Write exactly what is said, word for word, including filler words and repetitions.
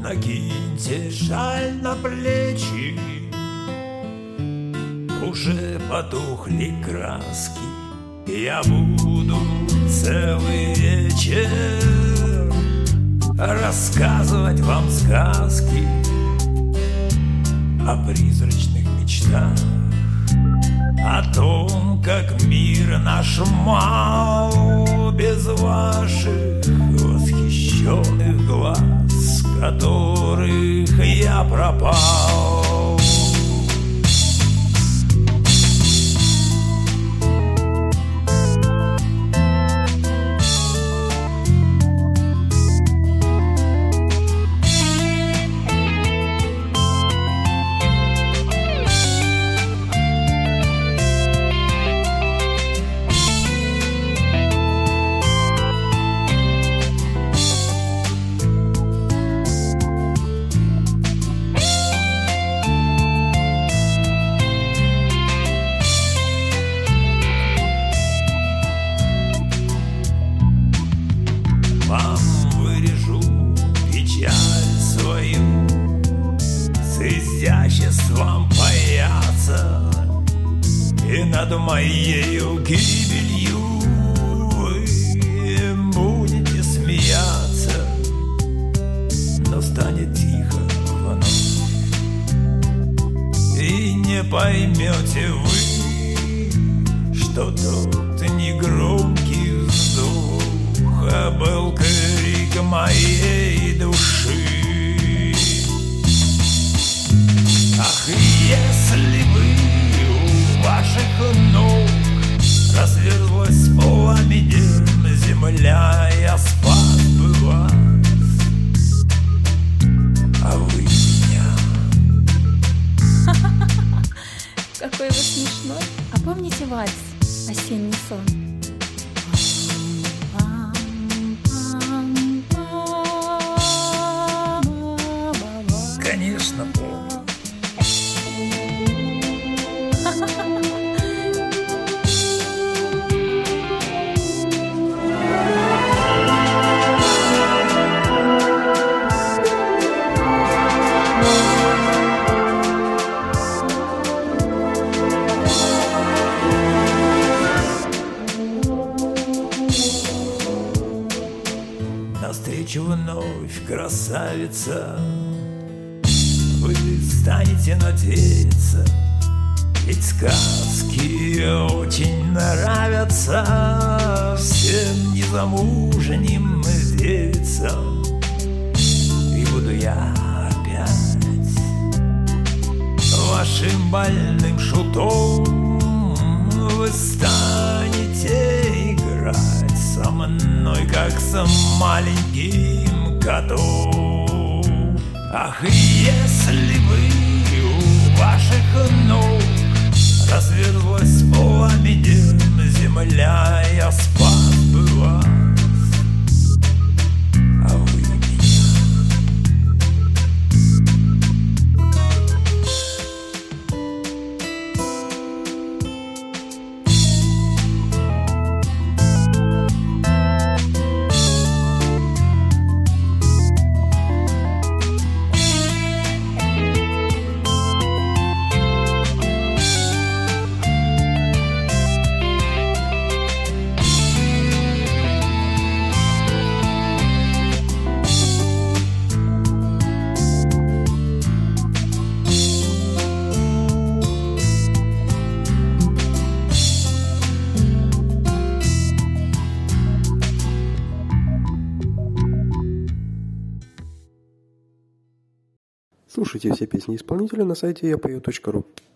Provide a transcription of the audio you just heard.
накиньте шаль на плечи. Уже потухли краски, я буду целый вечер рассказывать вам сказки о призрачных мечтах, о том, как мир наш мал без ваших восхищенных глаз, с которых я пропал. Изяществом паяться, и над моею гибелью вы будете смеяться, но станет тихо вновь, и не поймете вы, что тот негромкий вздох был крик моей души. Ах, если бы у ваших ног разверзлась пламенем земля, я спас бы вас, а вы меня. Какой вы смешной. А помните вальс «Осенний сон»? Конечно, помню. Навстречу вновь, красавица, вы станете надеяться, ведь сказки очень нравятся всем незамужним девицам. И буду я опять вашим больным шутом, вы станете играть со мной, как с маленьким котом. Ах, если бы у ваших ног разверзлась пламенем земля, я спас бы вас, а вы меня. Слушайте все песни исполнителя на сайте я пою точка ру.